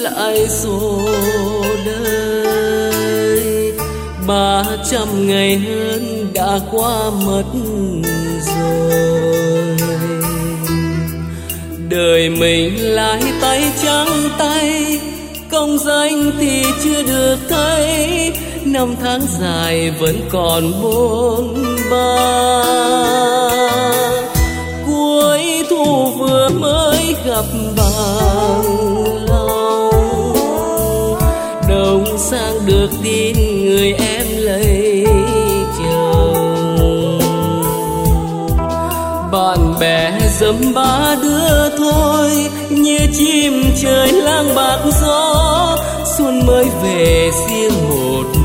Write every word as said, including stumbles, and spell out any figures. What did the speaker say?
lại số đời. Ba trăm ngày hơn đã qua mất rồi, đời mình lái tay trắng tay, công danh thì chưa được thấy, năm tháng dài vẫn còn bôn ba. Cuối thu vừa mới gặp bằng lòng, đông sang được tin người em lấy chồng. Bạn bè dăm ba đứa thôi, như chim trời lang bạc gió, xuân mới về riêng một